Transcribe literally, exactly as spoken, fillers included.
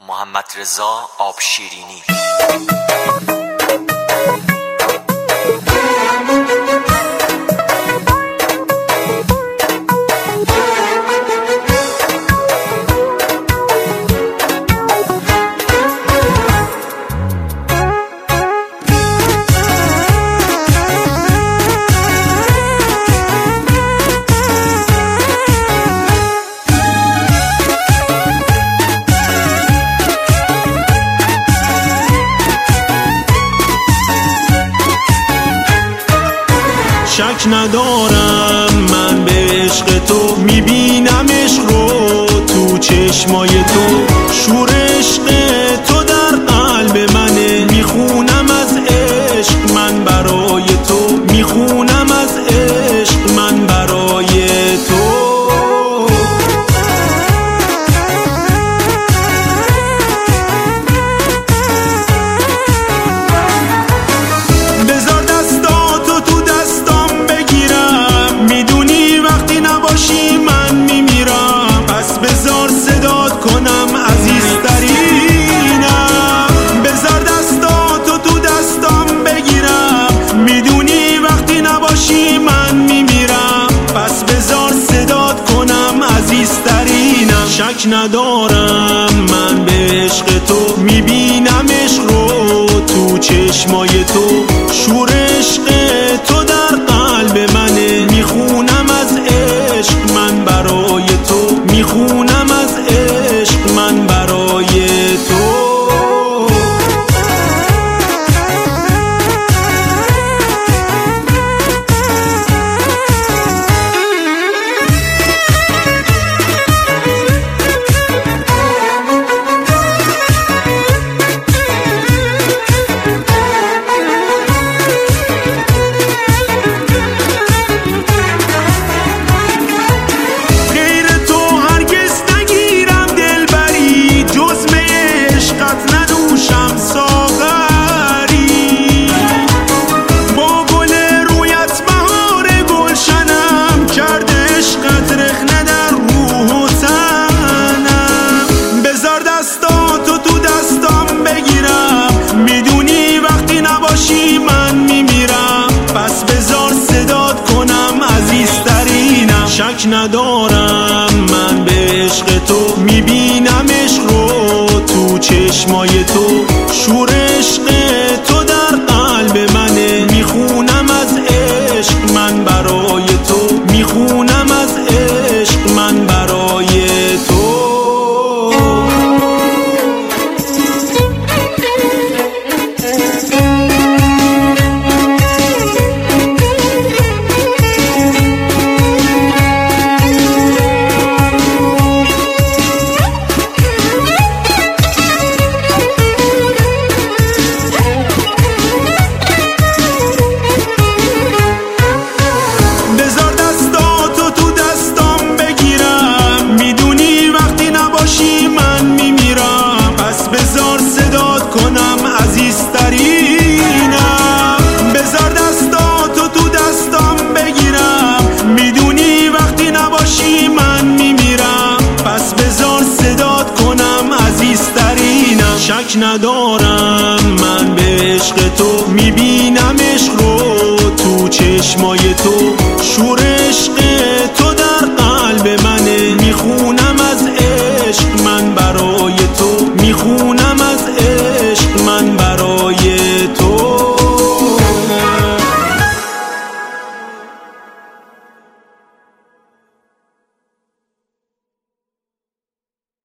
محمدرضا آبشیرینی. شک ندارم من به عشق تو، میبینم عشق رو تو چشمای تو، شور عشق تو در قلب منه، میخونم از عشق من برای تو، میخونم از عشق من برای تو. شک ندارم من به عشق تو، میبینم عشق رو تو چشمای تو، شور عشق تو در قلب منه، میخونم از عشق من برای تو، میخونم از عشق من برای تو. شک ندارم من به عشق تو، میبینم عشق رو تو چشمای تو، شور عشق تو در قلب منه، میخونم از عشق من برای تو، میخونم از عشق من برای تو. شک ندارم من به عشق تو، میبینم عشق رو تو چشمای تو، شور عشق